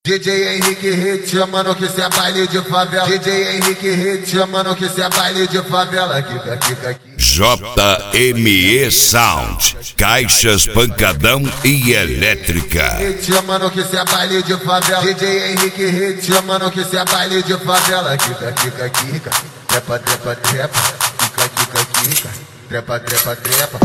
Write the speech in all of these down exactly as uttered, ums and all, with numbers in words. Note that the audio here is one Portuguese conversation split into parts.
D J Henrique Hit chamando que cê é baile de favela. D J Henrique Hit chamando que cê é baile de favela. Kika, kika, kika. J M E Sound, caixas, pancadão e elétrica. Hit chamando que cê é baile de favela. D J Henrique Hit chamando que cê é baile de favela. Kika, kika, kika. Trepa, trepa, trepa. Kika, kika, kika. Trepa, trepa, trepa.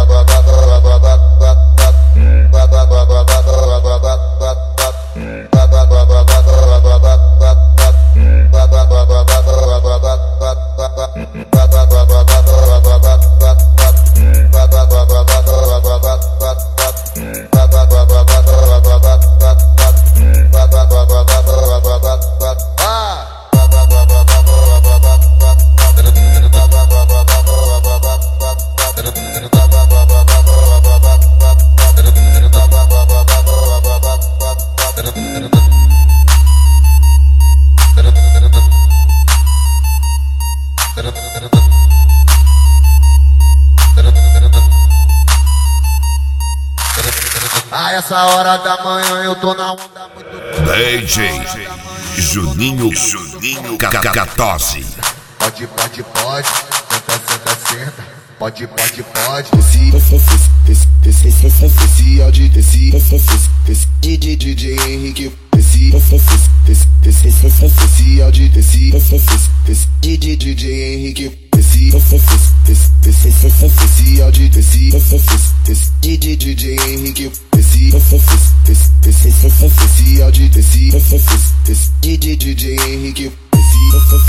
A essa hora da manhã eu tô na onda muito. D J Juninho Juninho Cacatose. Pode, pode, pode. Senta, senta, senta. Pode, pode, pode. Desci, desci, desci, desci, desci, áudio, desci, desci, D J Henrique, desci, desci, desci, desci, áudio, desci, desci, D J Henrique, desci, desci, desci, áudio, desci, desci, D J Henrique, desci, desci, desci, áudio, desci, desci, D J Henrique, desci,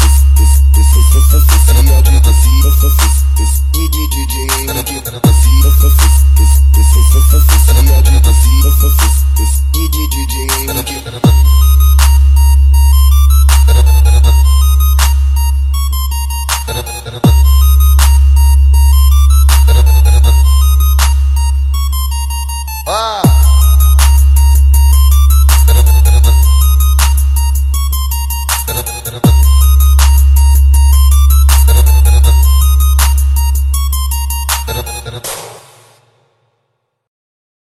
desci, áudio, desci. Ah!